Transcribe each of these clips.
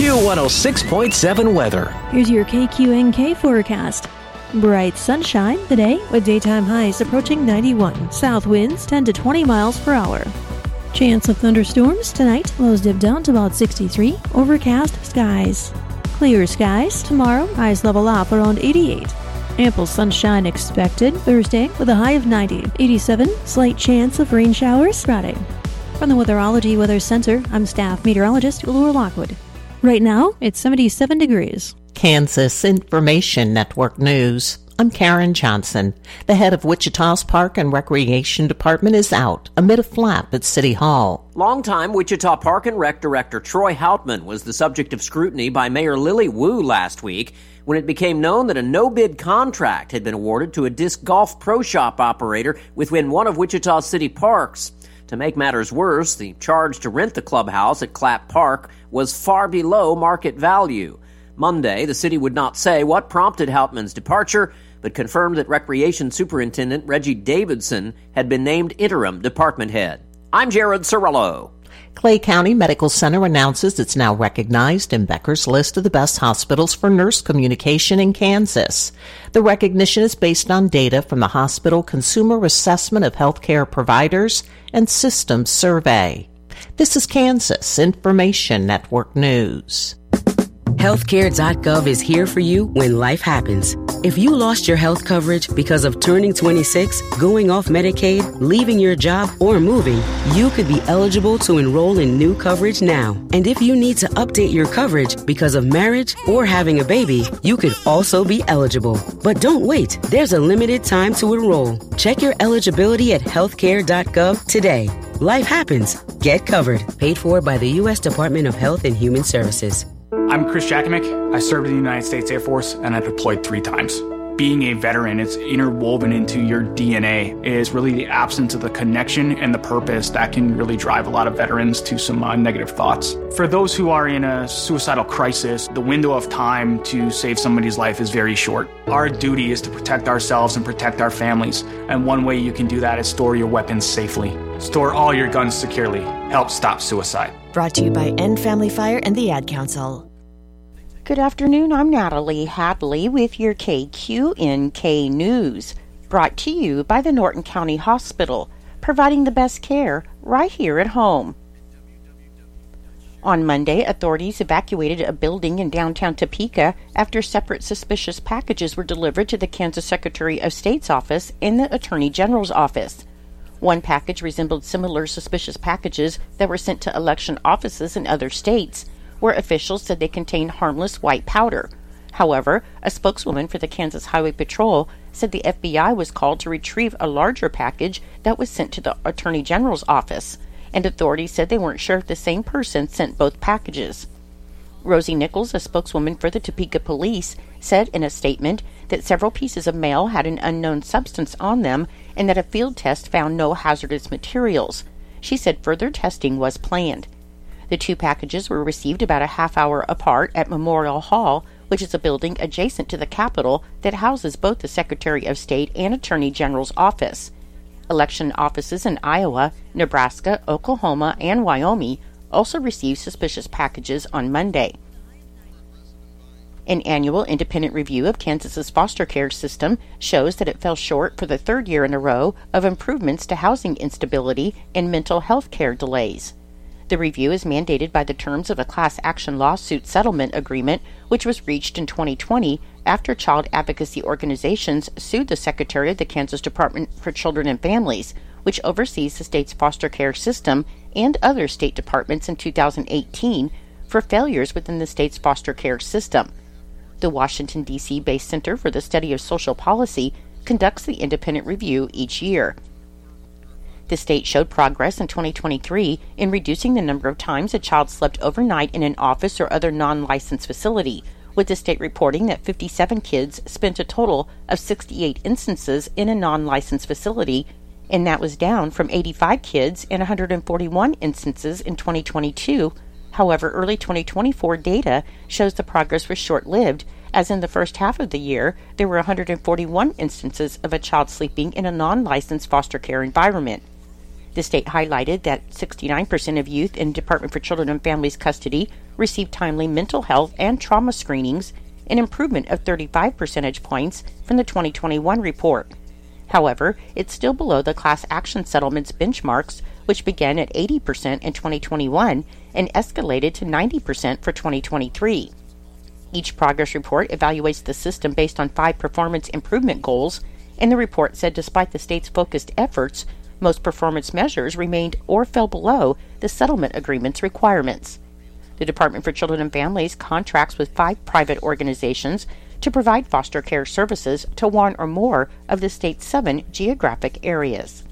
Q106.7 weather. Here's your KQNK forecast. Bright sunshine today with daytime highs approaching 91. South winds 10 to 20 miles per hour. Chance of thunderstorms tonight. Lows dip down to about 63. Overcast skies. Clear skies tomorrow. Highs level off around 88. Ample sunshine expected Thursday with a high of 90. 87. Slight chance of rain showers Friday. From the Weatherology Weather Center, I'm staff meteorologist Laura Lockwood. Right now, it's 77 degrees. Kansas Information Network News. I'm Karen Johnson. The head of Wichita's Park and Recreation Department is out amid a flap at City Hall. Longtime Wichita Park and Rec Director Troy Houtman was the subject of scrutiny by Mayor Lily Wu last week when it became known that a no-bid contract had been awarded to a disc golf pro shop operator within one of Wichita's city parks. To make matters worse, the charge to rent the clubhouse at Clapp Park was far below market value. Monday, the city would not say what prompted Houtman's departure, but confirmed that Recreation Superintendent Reggie Davidson had been named interim department head. I'm Jared Cirillo. Clay County Medical Center announces it's now recognized in Becker's list of the best hospitals for nurse communication in Kansas. The recognition is based on data from the Hospital Consumer Assessment of Healthcare Providers and Systems Survey. This is Kansas Information Network News. Healthcare.gov is here for you when life happens. If you lost your health coverage because of turning 26, going off Medicaid, leaving your job, or moving, you could be eligible to enroll in new coverage now. And if you need to update your coverage because of marriage or having a baby, you could also be eligible. But don't wait. There's a limited time to enroll. Check your eligibility at healthcare.gov today. Life happens. Get covered. Paid for by the U.S. Department of Health and Human Services. I'm Chris Jakimick. I served in the United States Air Force and I deployed 3 times. Being a veteran, it's interwoven into your DNA, is really the absence of the connection and the purpose that can really drive a lot of veterans to some negative thoughts. For those who are in a suicidal crisis, the window of time to save somebody's life is very short. Our duty is to protect ourselves and protect our families, and one way you can do that is store your weapons safely. Store all your guns securely. Help stop suicide. Brought to you by End Family Fire and the Ad Council. Good afternoon, I'm Natalie Hadley with your KQNK News, brought to you by the Norton County Hospital, providing the best care right here at home. On Monday, authorities evacuated a building in downtown Topeka after separate suspicious packages were delivered to the Kansas Secretary of State's office and the Attorney General's office. One package resembled similar suspicious packages that were sent to election offices in other states, where officials said they contained harmless white powder. However, a spokeswoman for the Kansas Highway Patrol said the FBI was called to retrieve a larger package that was sent to the Attorney General's office, and authorities said they weren't sure if the same person sent both packages. Rosie Nichols, a spokeswoman for the Topeka Police, said in a statement that several pieces of mail had an unknown substance on them and that a field test found no hazardous materials. She said further testing was planned. The 2 packages were received about a half hour apart at Memorial Hall, which is a building adjacent to the Capitol that houses both the Secretary of State and Attorney General's office. Election offices in Iowa, Nebraska, Oklahoma, and Wyoming also received suspicious packages on Monday. An annual independent review of Kansas's foster care system shows that it fell short for the 3rd year in a row of improvements to housing instability and mental health care delays. The review is mandated by the terms of a class action lawsuit settlement agreement, which was reached in 2020 after child advocacy organizations sued the Secretary of the Kansas Department for Children and Families, which oversees the state's foster care system, and other state departments in 2018 for failures within the state's foster care system. The Washington, D.C.-based Center for the Study of Social Policy conducts the independent review each year. The state showed progress in 2023 in reducing the number of times a child slept overnight in an office or other non-licensed facility, with the state reporting that 57 kids spent a total of 68 instances in a non-licensed facility, and that was down from 85 kids and 141 instances in 2022. However, early 2024 data shows the progress was short-lived, as in the first half of the year, there were 141 instances of a child sleeping in a non-licensed foster care environment. The state highlighted that 69% of youth in Department for Children and Families custody received timely mental health and trauma screenings, an improvement of 35 percentage points from the 2021 report. However, it's still below the class action settlements benchmarks, which began at 80% in 2021 and escalated to 90% for 2023. Each progress report evaluates the system based on 5 performance improvement goals, and the report said despite the state's focused efforts, most performance measures remained or fell below the settlement agreement's requirements. The Department for Children and Families contracts with 5 private organizations to provide foster care services to 1 or more of the state's 7 geographic areas.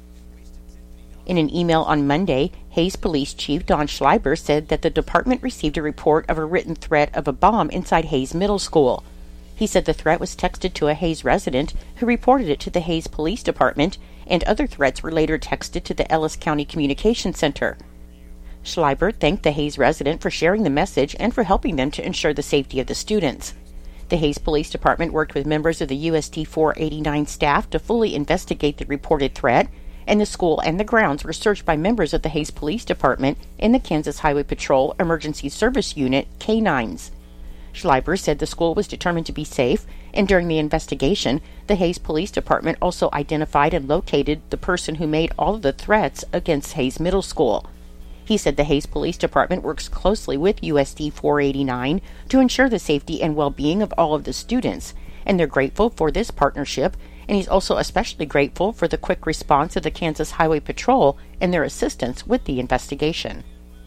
In an email on Monday, Hays Police Chief Don Schleiber said that the department received a report of a written threat of a bomb inside Hays Middle School. He said the threat was texted to a Hays resident who reported it to the Hays Police Department, and other threats were later texted to the Ellis County Communication Center. Schleiber thanked the Hays resident for sharing the message and for helping them to ensure the safety of the students. The Hays Police Department worked with members of the USD 489 staff to fully investigate the reported threat, and the school and the grounds were searched by members of the Hays Police Department and the Kansas Highway Patrol Emergency Service Unit, K-9s. Schleiber said the school was determined to be safe, and during the investigation, the Hays Police Department also identified and located the person who made all of the threats against Hays Middle School. He said the Hays Police Department works closely with USD 489 to ensure the safety and well-being of all of the students, and they're grateful for this partnership, and he's also especially grateful for the quick response of the Kansas Highway Patrol and their assistance with the investigation.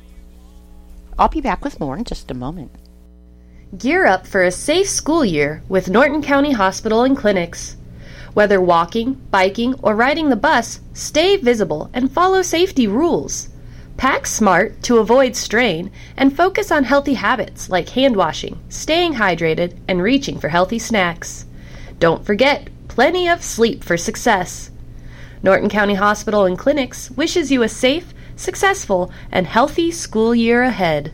I'll be back with more in just a moment. Gear up for a safe school year with Norton County Hospital and Clinics. Whether walking, biking, or riding the bus, stay visible and follow safety rules. Pack smart to avoid strain and focus on healthy habits like hand washing, staying hydrated, and reaching for healthy snacks. Don't forget, plenty of sleep for success. Norton County Hospital and Clinics wishes you a safe, successful, and healthy school year ahead.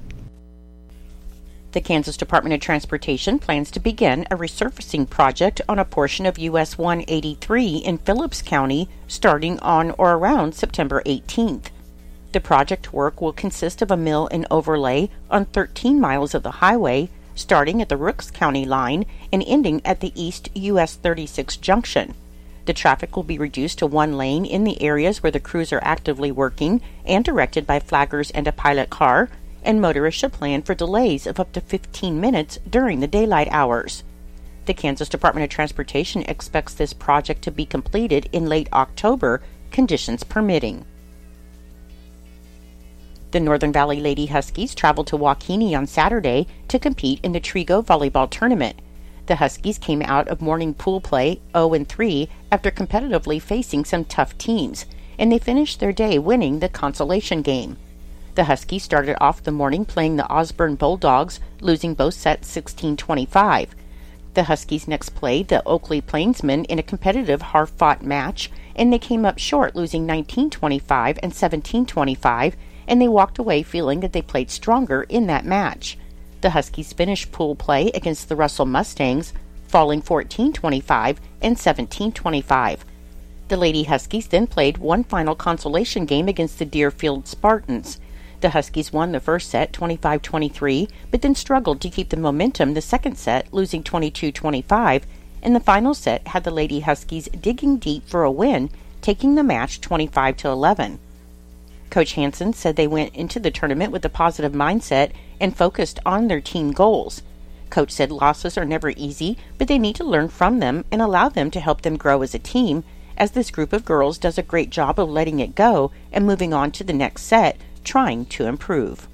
The Kansas Department of Transportation plans to begin a resurfacing project on a portion of US 183 in Phillips County starting on or around September 18th. The project work will consist of a mill and overlay on 13 miles of the highway, starting at the Rooks County line and ending at the East US 36 junction. The traffic will be reduced to 1 lane in the areas where the crews are actively working and directed by flaggers and a pilot car, and motorists should plan for delays of up to 15 minutes during the daylight hours. The Kansas Department of Transportation expects this project to be completed in late October, conditions permitting. The Northern Valley Lady Huskies traveled to Waukegan on Saturday to compete in the Trigo Volleyball Tournament. The Huskies came out of morning pool play 0-3 after competitively facing some tough teams, and they finished their day winning the consolation game. The Huskies started off the morning playing the Osborne Bulldogs, losing both sets 16-25. The Huskies next played the Oakley Plainsmen in a competitive hard-fought match, and they came up short, losing 19-25 and 17-25, and they walked away feeling that they played stronger in that match. The Huskies finished pool play against the Russell Mustangs, falling 14-25 and 17-25. The Lady Huskies then played one final consolation game against the Deerfield Spartans. The Huskies won the first set 25-23, but then struggled to keep the momentum the second set, losing 22-25, and the final set had the Lady Huskies digging deep for a win, taking the match 25-11. Coach Hansen said they went into the tournament with a positive mindset and focused on their team goals. Coach said losses are never easy, but they need to learn from them and allow them to help them grow as a team, as this group of girls does a great job of letting it go and moving on to the next set, trying to improve.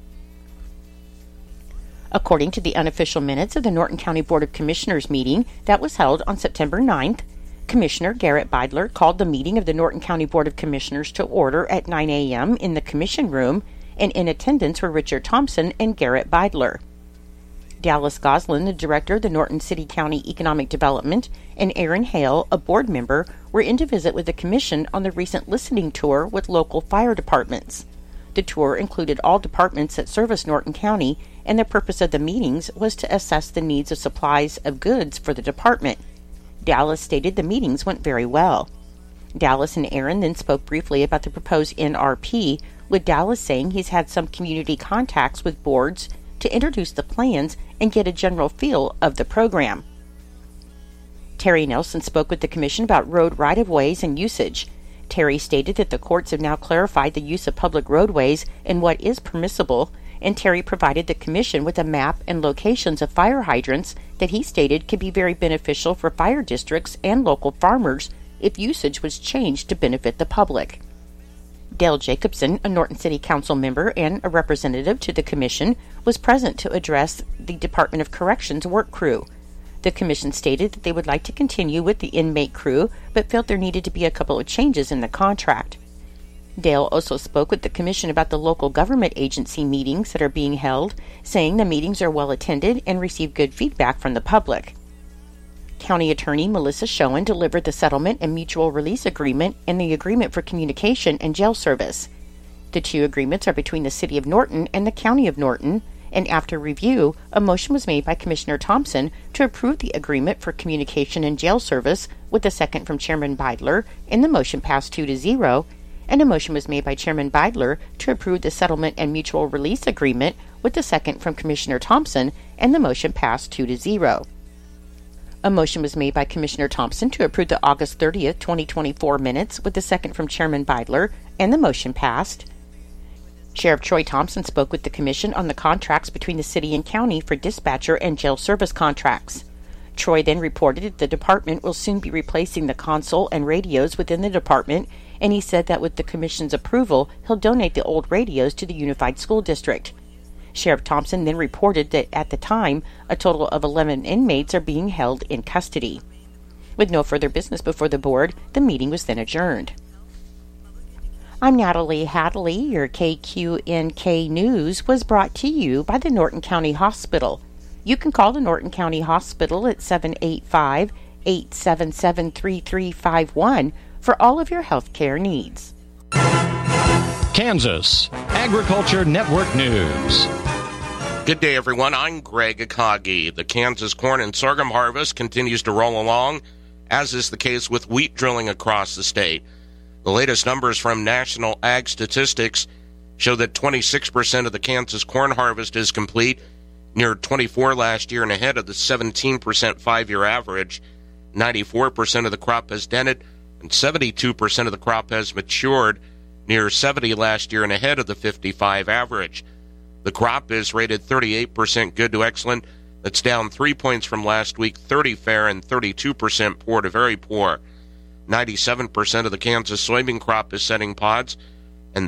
According to the unofficial minutes of the Norton County Board of Commissioners meeting that was held on September 9th, Commissioner Garrett Beidler called the meeting of the Norton County Board of Commissioners to order at 9 a.m. in the Commission Room, and in attendance were Richard Thompson and Garrett Beidler. Dallas Goslin, the director of the Norton City County Economic Development, and Aaron Hale, a board member, were in to visit with the Commission on the recent listening tour with local fire departments. The tour included all departments that service Norton County, and the purpose of the meetings was to assess the needs of supplies of goods for the department. Dallas stated the meetings went very well. Dallas and Aaron then spoke briefly about the proposed NRP, with Dallas saying he's had some community contacts with boards to introduce the plans and get a general feel of the program. Terry Nelson spoke with the Commission about road right-of-ways and usage. Terry stated that the courts have now clarified the use of public roadways and what is permissible, and Terry provided the Commission with a map and locations of fire hydrants that he stated could be very beneficial for fire districts and local farmers if usage was changed to benefit the public. Dale Jacobson, a Norton City Council member and a representative to the Commission, was present to address the Department of Corrections work crew. The Commission stated that they would like to continue with the inmate crew, but felt there needed to be a couple of changes in the contract. Dale also spoke with the Commission about the local government agency meetings that are being held, saying the meetings are well attended and receive good feedback from the public. County Attorney Melissa Schoen delivered the settlement and mutual release agreement and the agreement for communication and jail service. The two agreements are between the City of Norton and the County of Norton, and after review, a motion was made by Commissioner Thompson to approve the agreement for communication and jail service, with a second from Chairman Beidler, and the motion passed 2-0, and a motion was made by Chairman Beidler to approve the settlement and mutual release agreement, with the second from Commissioner Thompson, and the motion passed 2-0. A motion was made by Commissioner Thompson to approve the August 30th, 2024 minutes, with the second from Chairman Beidler, and the motion passed. Sheriff Troy Thompson spoke with the Commission on the contracts between the City and County for dispatcher and jail service contracts. Troy then reported that the department will soon be replacing the console and radios within the department, and he said that with the Commission's approval, he'll donate the old radios to the Unified School District. Sheriff Thompson then reported that at the time, a total of 11 inmates are being held in custody. With no further business before the board, the meeting was then adjourned. I'm Natalie Hadley. Your KQNK News was brought to you by the Norton County Hospital. You can call the Norton County Hospital at 785-877-3351 for all of your health care needs. Kansas Agriculture Network News. Good day, everyone. I'm Greg Akagi. The Kansas corn and sorghum harvest continues to roll along, as is the case with wheat drilling across the state. The latest numbers from National Ag Statistics show that 26% of the Kansas corn harvest is complete, near 24 last year and ahead of the 17% five-year average. 94% of the crop has dented, and 72% of the crop has matured, near 70 last year and ahead of the 55 average. The crop is rated 38% good to excellent. That's down 3 points from last week, 30 fair and 32% poor to very poor. 97% of the Kansas soybean crop is setting pods, and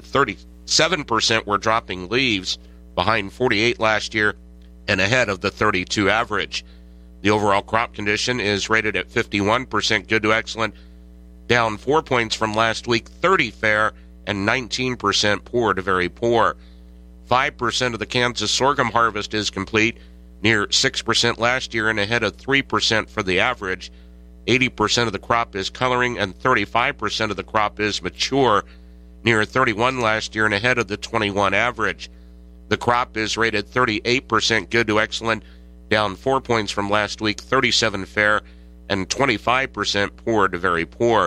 37% were dropping leaves, behind 48 last year and ahead of the 32 average. The overall crop condition is rated at 51% good to excellent, down 4 points from last week, 30 fair and 19% poor to very poor. 5% of the Kansas sorghum harvest is complete, near 6% last year and ahead of 3% for the average. 80% of the crop is coloring and 35% of the crop is mature, near 31 last year and ahead of the 21 average. The crop is rated 38% good to excellent, down 4 points from last week, 37 fair and 25% poor to very poor.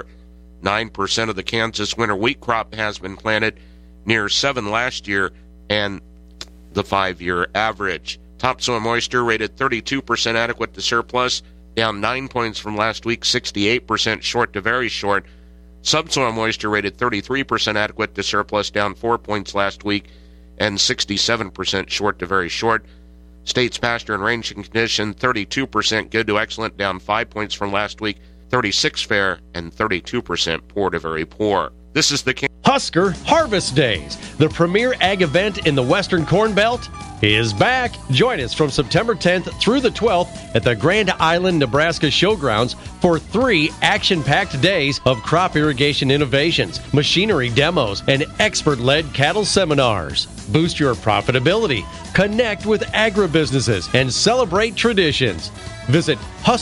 9% of the Kansas winter wheat crop has been planted, near 7 last year and the 5-year average. Topsoil moisture rated 32% adequate to surplus, down 9 points from last week, 68% short to very short. Subsoil moisture rated 33% adequate to surplus, down 4 points last week, and 67% short to very short. State's pasture and range condition 32% good to excellent, down 5 points from last week, 36 fair, and 32% poor to very poor. This is the Husker Harvest Days, the premier ag event in the Western Corn Belt, is back. Join us from September 10th through the 12th at the Grand Island, Nebraska Showgrounds for 3 action-packed days of crop irrigation innovations, machinery demos, and expert-led cattle seminars. Boost your profitability, connect with agribusinesses, and celebrate traditions. Visit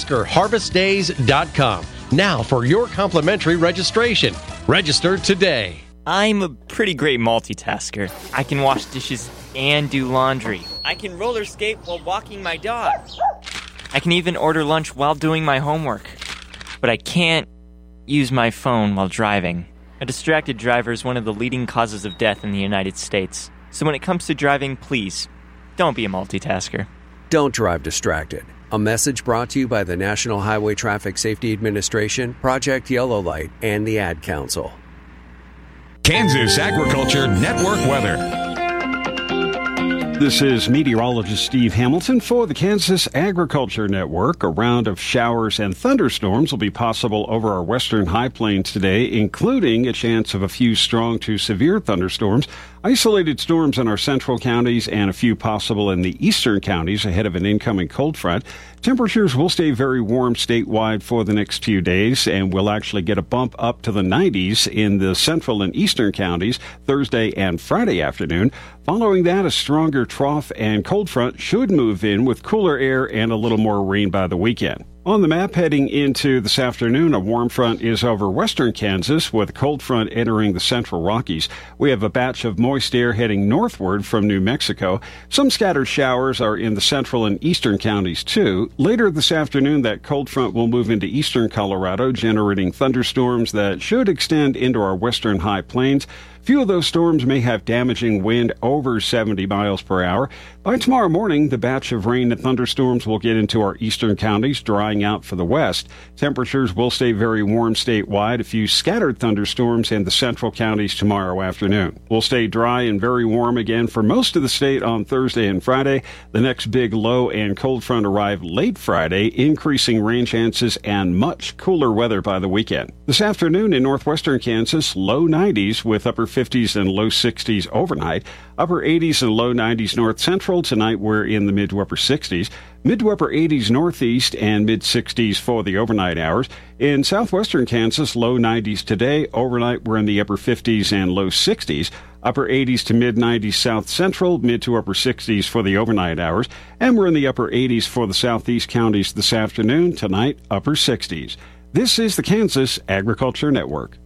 HuskerHarvestDays.com now for your complimentary registration. Register today. I'm a pretty great multitasker. I can wash dishes and do laundry. I can roller skate while walking my dog. I can even order lunch while doing my homework. But I can't use my phone while driving. A distracted driver is one of the leading causes of death in the United States. So when it comes to driving, please, don't be a multitasker. Don't drive distracted. A message brought to you by the National Highway Traffic Safety Administration, Project Yellow Light, and the Ad Council. Kansas Agriculture Network weather. This is meteorologist Steve Hamilton for the Kansas Agriculture Network. A round of showers and thunderstorms will be possible over our western high plains today, including a chance of a few strong to severe thunderstorms. Isolated storms in our central counties and a few possible in the eastern counties ahead of an incoming cold front. Temperatures will stay very warm statewide for the next few days, and we'll actually get a bump up to the 90s in the central and eastern counties Thursday and Friday afternoon. Following that, a stronger trough and cold front should move in with cooler air and a little more rain by the weekend. On the map heading into this afternoon, a warm front is over western Kansas with a cold front entering the central Rockies. We have a batch of moist air heading northward from New Mexico. Some scattered showers are in the central and eastern counties too. Later this afternoon, that cold front will move into eastern Colorado, generating thunderstorms that should extend into our western high plains. Few of those storms may have damaging wind over 70 miles per hour. By tomorrow morning, the batch of rain and thunderstorms will get into our eastern counties, drying out for the west. Temperatures will stay very warm statewide. A few scattered thunderstorms in the central counties tomorrow afternoon. We'll stay dry and very warm again for most of the state on Thursday and Friday. The next big low and cold front arrive late Friday, increasing rain chances and much cooler weather by the weekend. This afternoon in northwestern Kansas, low 90s with upper 50s and low 60s overnight. Upper 80s and low 90s north central. Tonight we're in the mid to upper 60s. Mid to upper 80s northeast and mid 60s for the overnight hours. In southwestern Kansas, low 90s today. Overnight we're in the upper 50s and low 60s. Upper 80s to mid 90s south central, mid to upper 60s for the overnight hours. And we're in the upper 80s for the southeast counties this afternoon. Tonight, upper 60s. This is the Kansas Agriculture Network.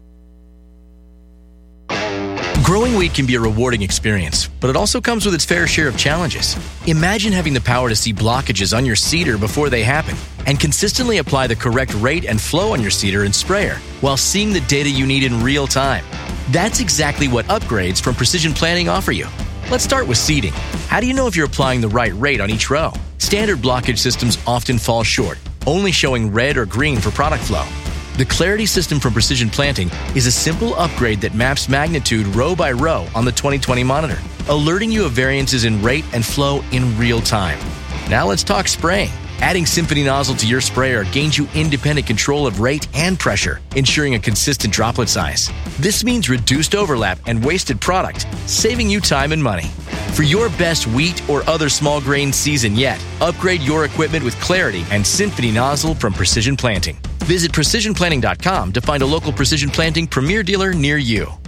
Growing wheat can be a rewarding experience, but it also comes with its fair share of challenges. Imagine having the power to see blockages on your seeder before they happen and consistently apply the correct rate and flow on your seeder and sprayer while seeing the data you need in real time. That's exactly what upgrades from Precision Planting offer you. Let's start with seeding. How do you know if you're applying the right rate on each row? Standard blockage systems often fall short, only showing red or green for product flow. The Clarity system from Precision Planting is a simple upgrade that maps magnitude row by row on the 2020 monitor, alerting you of variances in rate and flow in real time. Now let's talk spraying. Adding Symphony nozzle to your sprayer gains you independent control of rate and pressure, ensuring a consistent droplet size. This means reduced overlap and wasted product, saving you time and money. For your best wheat or other small grain season yet, upgrade your equipment with Clarity and Symphony nozzle from Precision Planting. Visit PrecisionPlanting.com to find a local Precision Planting Premier dealer near you.